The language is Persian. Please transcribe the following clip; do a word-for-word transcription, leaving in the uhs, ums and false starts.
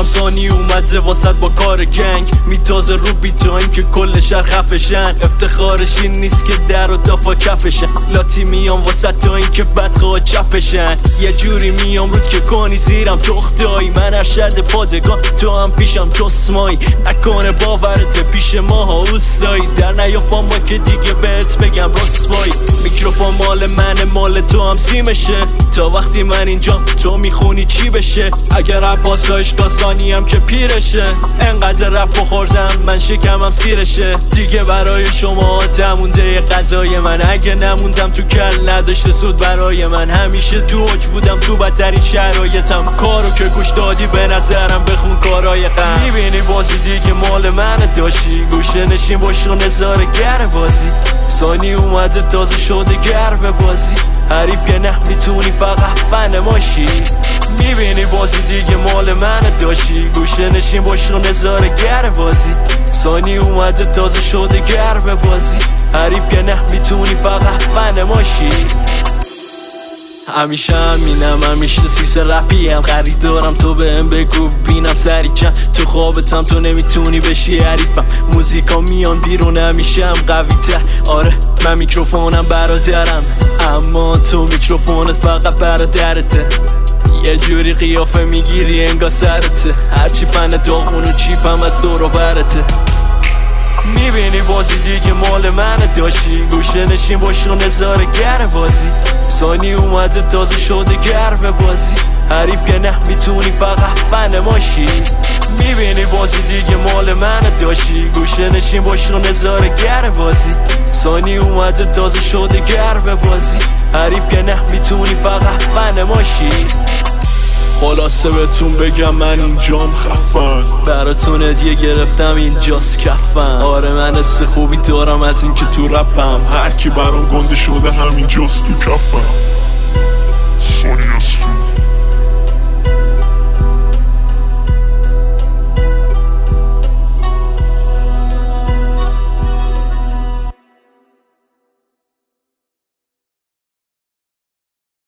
سانی اومده واسط با کار گنگ، میتازه رو بیتایم که کل شهر خفشن. افتخارش این نیست که در و دافا کفشن، لاتی میام واسط تا این که بدخواه چپشن. یه جوری میام رود که کنی زیرم تختایی، من ارشد پادگان تو هم پیشم چسمایی. نکنه باورت پیش ماها اوستایی، در نیافا ما که دیگه بهت بگم رسوایی. میکروفون مال منه مال تو هم سیمشه، تا وقتی من اینجا تو میخونی چی بشه. اگر عباسایش کاسانی هم که پیرشه، انقدر رپ خوردم من شکمم سیرشه. دیگه برای شما دمونده غذای من، اگه نموندم تو کل نداشته سود برای من. همیشه تو اوج بودم تو بدترین شرایطم، کارو که گوش دادی به نظرم بخون کارای غم. میبینی بازی دیگه مال منه داشتی، گوشه نشین باش و نظاره گر بازی. سانی اومده تازه شده گر به بازی، حریف که نه میتونی فقط فن ماشی. میبینی بازی دیگه مال منه داشتی، گوشه نشین باش و نظاره گر بازی. سانی اومده تازه شده گر به بازی، حریف که نه میتونی فقط فن ماشی. همیشه همینم، همیشه سیس رپی هم خریدارم. تو بهم بگو بینم سری چند تو خوابتم تو نمیتونی بشی حریفم. موزیکا میان بیرون همیشه هم قوی تر. آره من میکروفونم برادرم، اما تو میکروفونت فقط برادرته. یه جوری قیافه میگیری انگا سرته، هرچی فن داغون و چیپم از دور و برته. میبینی بازی دیگه مال منه داشتی، گوشه نشین باش و نظاره گر بازی. سانی اومده تازه شده گر به بازی، حریف که نه میتونی فقط فن ماشی. میبینی بازی دیگه مال منه داشتی، گوشه نشین باش و نظاره گر بازی. سانی اومده تازه شده گر به بازی، حریف که نه میتونی فقط فن ماشی. خلاصه بهتون بگم من اینجام خفن، براتون هدیه گرفتم اینجاست کفن. آره من حس خوبی دارم از این که تو رپم، هر کی برام گنده شده همینجاست تو کفم. سانی از تو